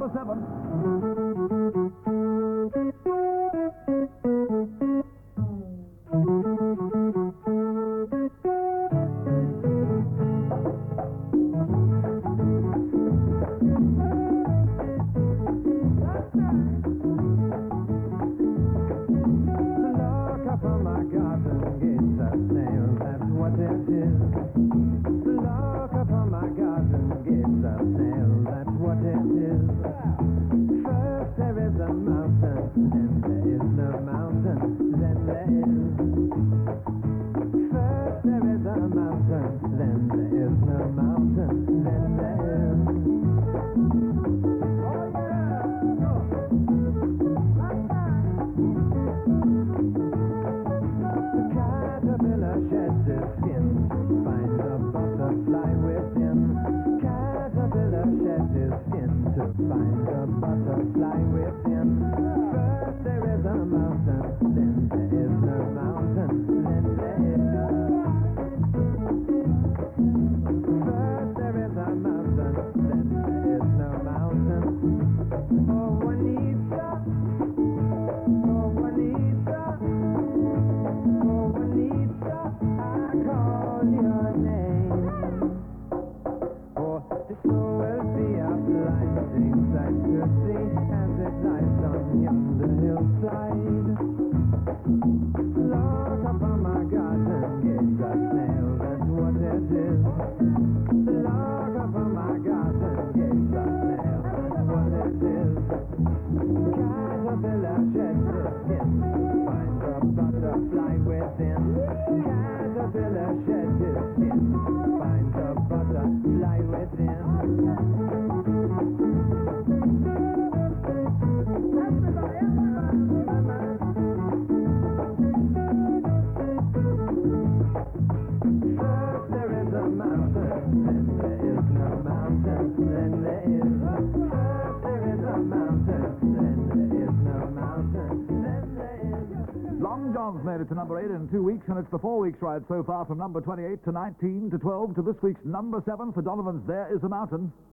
number 7. From my garden gates a snail, that's what it is. Look upon my garden gates a snail, that's what it is. First there is a mountain, then there is no mountain, then there is. First there is a mountain, then there is no mountain, then there is. Oh yeah! Caterpillar sheds its skin to find a butterfly within. Caterpillar sheds its skin to find a butterfly within. First there is a mountain, then there is no mountain, then there is. First there is a mountain, then there is no mountain. Oh, Juanita, oh, Juanita. Oh, Juanita, I call your name. For this will be a blinding sight to see as it lies on yonder hillside. Look upon my garden gate, a snail, that's what it is. Look upon my garden gate, a snail, that's what it is. Caterpillar sheds its skin to find a butterfly within. Caterpillar sheds its skin to find a butterfly within. First there is a mountain, then there is no mountain, then there is. First there is a mountain, then there is no mountain, then there is. Long John's made it to number 8 in 2 weeks, and it's the 4 weeks ride so far from number 28 to 19 to 12 to this week's number 7 for Donovan's There Is a Mountain.